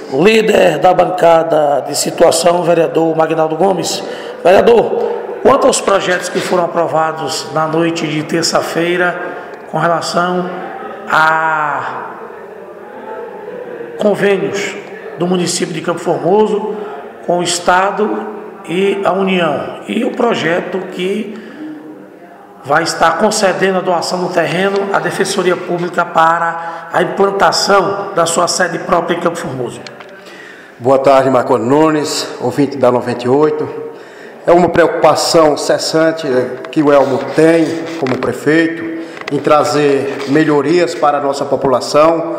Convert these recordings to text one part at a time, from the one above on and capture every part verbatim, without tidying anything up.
líder da bancada de situação, vereador Magnaldo Gomes. Vereador, quanto aos projetos que foram aprovados na noite de terça-feira com relação a convênios do município de Campo Formoso com o Estado e a União, e o projeto que vai estar concedendo a doação do terreno à Defensoria Pública para a implantação da sua sede própria em Campo Formoso. Boa tarde, Marco Nunes, ouvinte da noventa e oito. É uma preocupação cessante que o Elmo tem como prefeito em trazer melhorias para a nossa população,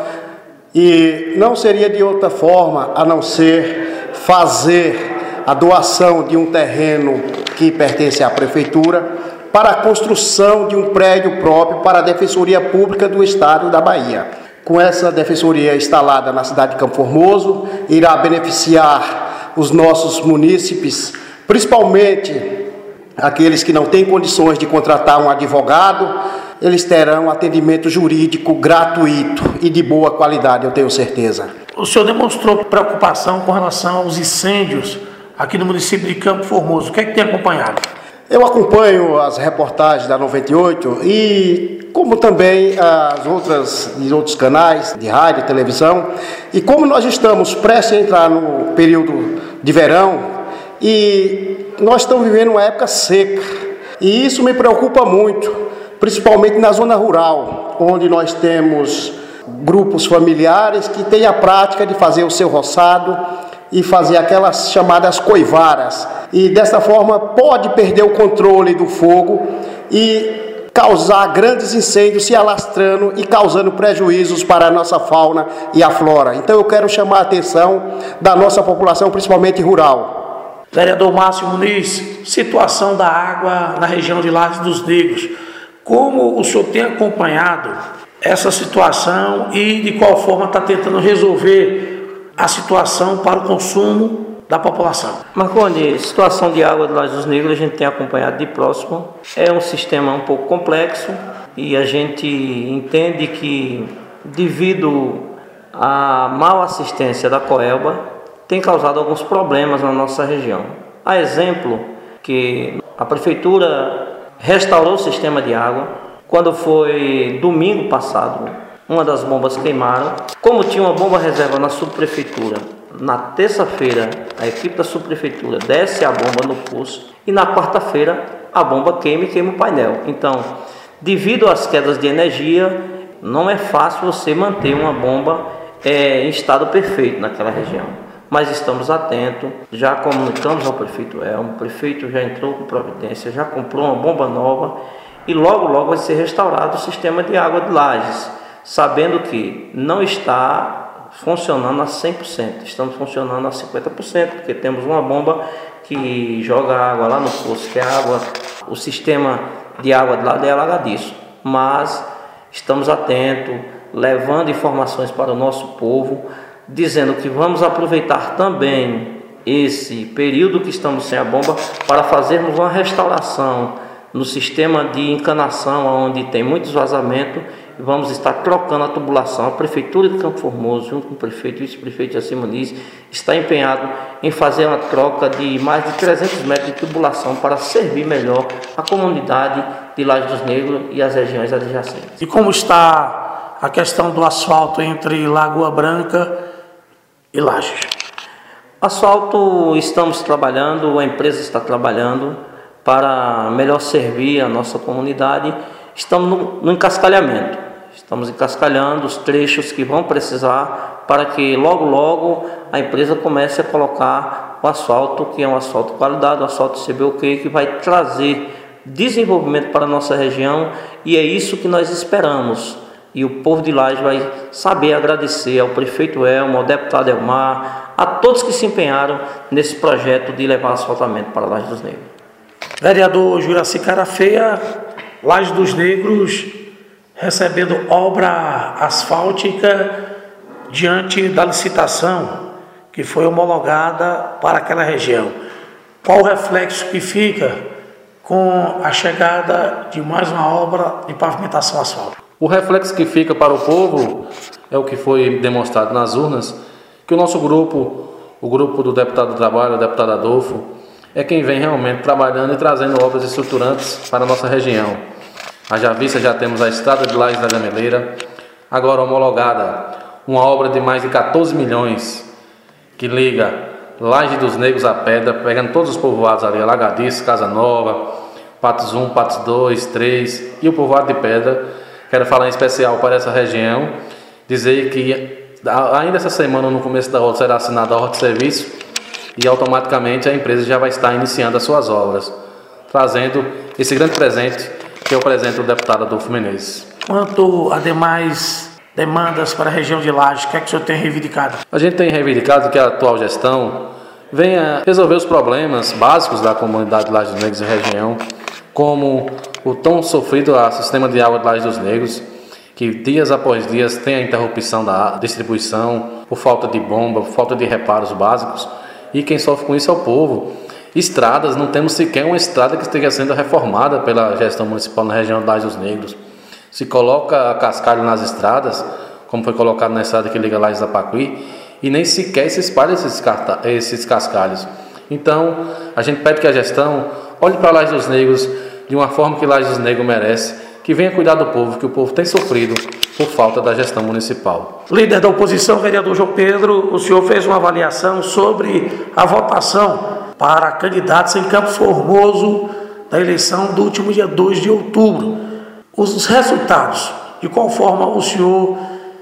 e não seria de outra forma a não ser fazer a doação de um terreno que pertence à prefeitura para a construção de um prédio próprio para a Defensoria Pública do Estado da Bahia. Com essa defensoria instalada na cidade de Campo Formoso, irá beneficiar os nossos munícipes, principalmente aqueles que não têm condições de contratar um advogado. Eles terão atendimento jurídico gratuito e de boa qualidade, eu tenho certeza. O senhor demonstrou preocupação com relação aos incêndios aqui no município de Campo Formoso. O que é que tem acompanhado? Eu acompanho as reportagens da noventa e oito e como também as outras, os outros canais de rádio e televisão. E como nós estamos prestes a entrar no período de verão e nós estamos vivendo uma época seca. E isso me preocupa muito, principalmente na zona rural, onde nós temos grupos familiares que têm a prática de fazer o seu roçado e fazer aquelas chamadas coivaras. E dessa forma pode perder o controle do fogo e causar grandes incêndios se alastrando e causando prejuízos para a nossa fauna e a flora. Então eu quero chamar a atenção da nossa população, principalmente rural. Vereador Márcio Muniz, situação da água na região de Lajes dos Negros. Como o senhor tem acompanhado essa situação e de qual forma está tentando resolver a situação para o consumo da população? Marconi, situação de água de Lajes dos Negros a gente tem acompanhado de próximo. É um sistema um pouco complexo e a gente entende que, devido à mal assistência da Coelba, tem causado alguns problemas na nossa região. A exemplo que a prefeitura restaurou o sistema de água quando foi domingo passado. Uma das bombas queimaram. Como tinha uma bomba reserva na subprefeitura, na terça-feira a equipe da subprefeitura desce a bomba no poço e na quarta-feira a bomba queima e queima o painel. Então, devido às quedas de energia, não é fácil você manter uma bomba é, em estado perfeito naquela região. Mas estamos atentos, já comunicamos ao prefeito Elmo, o prefeito já entrou com providência, já comprou uma bomba nova e logo logo vai ser restaurado o sistema de água de Lajes, sabendo que não está funcionando a cem por cento, estamos funcionando a cinquenta por cento, porque temos uma bomba que joga água lá no poço, que é água, o sistema de água de lá é alagadiço, mas estamos atentos, levando informações para o nosso povo, dizendo que vamos aproveitar também esse período que estamos sem a bomba para fazermos uma restauração no sistema de encanação, onde tem muitos vazamentos, e vamos estar trocando a tubulação. A Prefeitura de Campo Formoso, junto com o prefeito e vice-prefeito Jaci Muniz, está empenhado em fazer uma troca de mais de trezentos metros de tubulação para servir melhor a comunidade de Lajes dos Negros e as regiões adjacentes. E como está a questão do asfalto entre Lagoa Branca e Lajes? Asfalto, estamos trabalhando, a empresa está trabalhando para melhor servir a nossa comunidade. Estamos no, no encascalhamento, estamos encascalhando os trechos que vão precisar para que logo logo a empresa comece a colocar o asfalto, que é um asfalto de qualidade, o asfalto C B O Q, que vai trazer desenvolvimento para a nossa região, e é isso que nós esperamos. E o povo de Lajes vai saber agradecer ao prefeito Elmo, ao deputado Elmar, a todos que se empenharam nesse projeto de levar asfaltamento para Lajes dos Negros. Vereador Juraci Carafeia, Lajes dos Negros recebendo obra asfáltica diante da licitação que foi homologada para aquela região. Qual o reflexo que fica com a chegada de mais uma obra de pavimentação asfáltica? O reflexo que fica para o povo é o que foi demonstrado nas urnas, que o nosso grupo, o grupo do deputado do Trabalho, o deputado Adolfo, é quem vem realmente trabalhando e trazendo obras estruturantes para a nossa região. Haja vista, já temos a estrada de Lages da Gameleira, agora homologada, uma obra de mais de quatorze milhões, que liga Laje dos Negros à Pedra, pegando todos os povoados ali, Alagadiço, Casa Nova, Patos um, Patos dois, três e o povoado de Pedra. Quero falar em especial para essa região, dizer que ainda essa semana, no começo da obra, será assinada a ordem de serviço e automaticamente a empresa já vai estar iniciando as suas obras, trazendo esse grande presente que é o presente do deputado Adolfo Menezes. Quanto a demais demandas para a região de Lages, o que é que o senhor tem reivindicado? A gente tem reivindicado que a atual gestão venha resolver os problemas básicos da comunidade de Lages dos Negros e região, como o tão sofrido sistema de água de Lages dos Negros, que dias após dias tem a interrupção da distribuição por falta de bomba, por falta de reparos básicos, e quem sofre com isso é o povo. Estradas, não temos sequer uma estrada que esteja sendo reformada pela gestão municipal na região de Lages dos Negros. Se coloca cascalho nas estradas, como foi colocado na estrada que liga Lages a Pacuí, e nem sequer se espalha esses, esses cascalhos. Então, a gente pede que a gestão olhe para Lages dos Negros de uma forma que Lages dos Negros merece, que venha cuidar do povo, que o povo tem sofrido por falta da gestão municipal. Líder da oposição, vereador João Pedro, o senhor fez uma avaliação sobre a votação para candidatos em Campo Formoso da eleição do último dia dois de outubro. Os resultados, de qual forma o senhor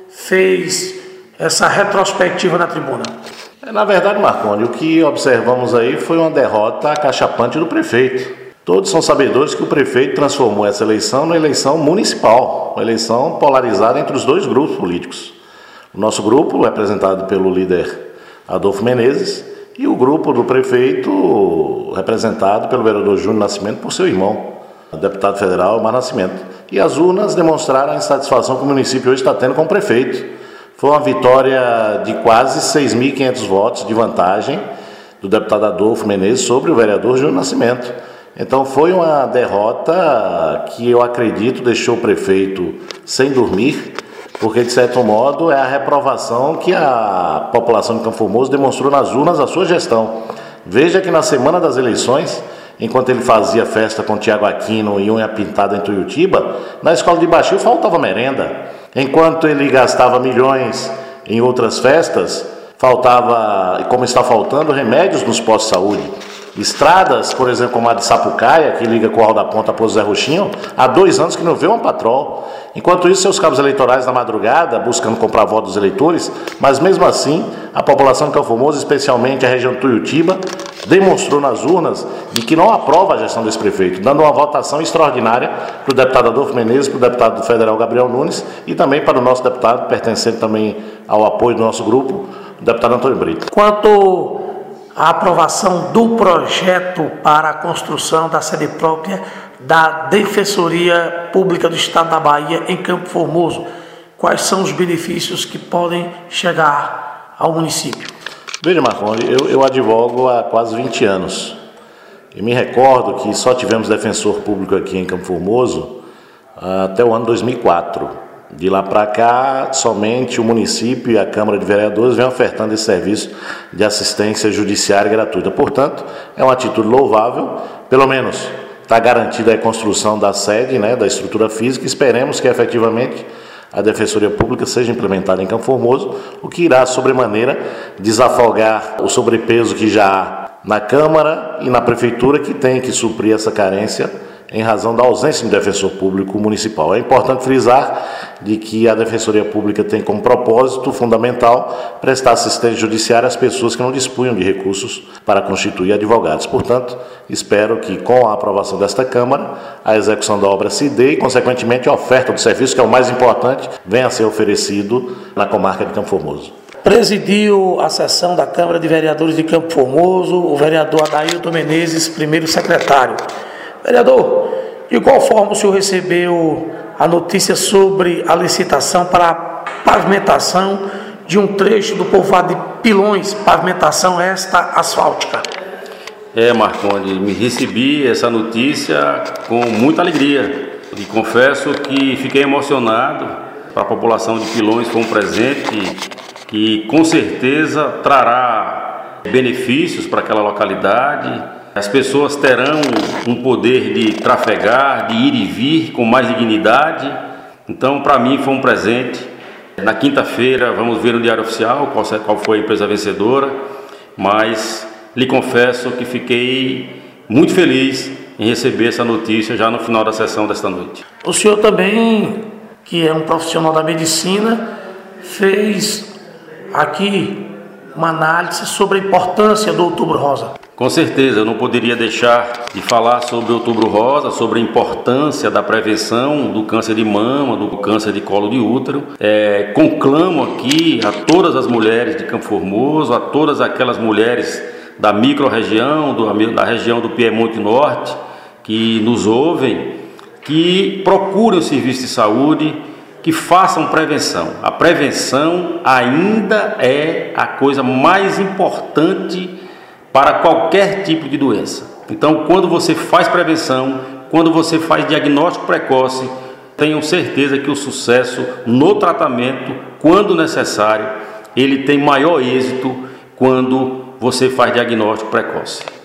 fez essa retrospectiva na tribuna? Na verdade, Marconi, o que observamos aí foi uma derrota acachapante do prefeito. Todos são sabedores que o prefeito transformou essa eleição numa eleição municipal, uma eleição polarizada entre os dois grupos políticos. O nosso grupo, representado pelo líder Adolfo Menezes, e o grupo do prefeito, representado pelo vereador Júnior Nascimento, por seu irmão, o deputado federal Mar Nascimento. E as urnas demonstraram a insatisfação que o município hoje está tendo com o prefeito. Foi uma vitória de quase seis mil e quinhentos votos de vantagem do deputado Adolfo Menezes sobre o vereador Júnior Nascimento. Então foi uma derrota que eu acredito deixou o prefeito sem dormir, porque de certo modo é a reprovação que a população de Campo Formoso demonstrou nas urnas a sua gestão. Veja que na semana das eleições, enquanto ele fazia festa com Tiago Aquino e unha pintada em Tuiutiba, na escola de Baixio faltava merenda. Enquanto ele gastava milhões em outras festas, faltava, como está faltando, remédios nos postos de saúde. Estradas, por exemplo, como a de Sapucaia, que liga Curral da Ponta a Pouso Zé Roxinho, há dois anos que não vê uma patrol. Enquanto isso, seus cabos eleitorais na madrugada, buscando comprar votos dos eleitores, mas mesmo assim, a população de Campo Formoso, especialmente a região de Tuiutiba, demonstrou nas urnas de que não aprova a gestão desse prefeito, dando uma votação extraordinária para o deputado Adolfo Menezes, para o deputado federal Gabriel Nunes e também para o nosso deputado, pertencente também ao apoio do nosso grupo, o deputado Antônio Brito. Quanto à aprovação do projeto para a construção da sede própria da Defensoria Pública do Estado da Bahia em Campo Formoso, quais são os benefícios que podem chegar ao município? Veja, Marconi, eu, eu advogo há quase vinte anos. E me recordo que só tivemos defensor público aqui em Campo Formoso até o ano dois mil e quatro. De lá para cá, somente o município e a Câmara de Vereadores vem ofertando esse serviço de assistência judiciária gratuita. Portanto, é uma atitude louvável, pelo menos está garantida a construção da sede, né, da estrutura física. Esperemos que efetivamente a Defensoria Pública seja implementada em Campo Formoso, o que irá, sobremaneira, desafogar o sobrepeso que já há na Câmara e na Prefeitura, que tem que suprir essa carência em razão da ausência de defensor público municipal. É importante frisar de que a Defensoria Pública tem como propósito fundamental prestar assistência judiciária às pessoas que não dispunham de recursos para constituir advogados. Portanto, espero que com a aprovação desta Câmara, a execução da obra se dê e, consequentemente, a oferta do serviço, que é o mais importante, venha a ser oferecido na comarca de Campo Formoso. Presidiu a sessão da Câmara de Vereadores de Campo Formoso o vereador Adailton Menezes, primeiro secretário. Vereador, de qual forma o senhor recebeu a notícia sobre a licitação para a pavimentação de um trecho do povoado de Pilões, pavimentação esta asfáltica? É, Marconi, me recebi essa notícia com muita alegria e confesso que fiquei emocionado. Para a população de Pilões foi um presente que com certeza trará benefícios para aquela localidade. As pessoas terão um poder de trafegar, de ir e vir com mais dignidade. Então, para mim, foi um presente. Na quinta-feira, vamos ver no Diário Oficial qual foi a empresa vencedora, mas lhe confesso que fiquei muito feliz em receber essa notícia já no final da sessão desta noite. O senhor também, que é um profissional da medicina, fez aqui uma análise sobre a importância do Outubro Rosa. Com certeza, eu não poderia deixar de falar sobre o Outubro Rosa, sobre a importância da prevenção do câncer de mama, do câncer de colo de útero. É, conclamo aqui a todas as mulheres de Campo Formoso, a todas aquelas mulheres da micro-região, do, da região do Piemonte Norte, que nos ouvem, que procurem o serviço de saúde, que façam prevenção. A prevenção ainda é a coisa mais importante para qualquer tipo de doença. Então, quando você faz prevenção, quando você faz diagnóstico precoce, tenham certeza que o sucesso no tratamento, quando necessário, ele tem maior êxito quando você faz diagnóstico precoce.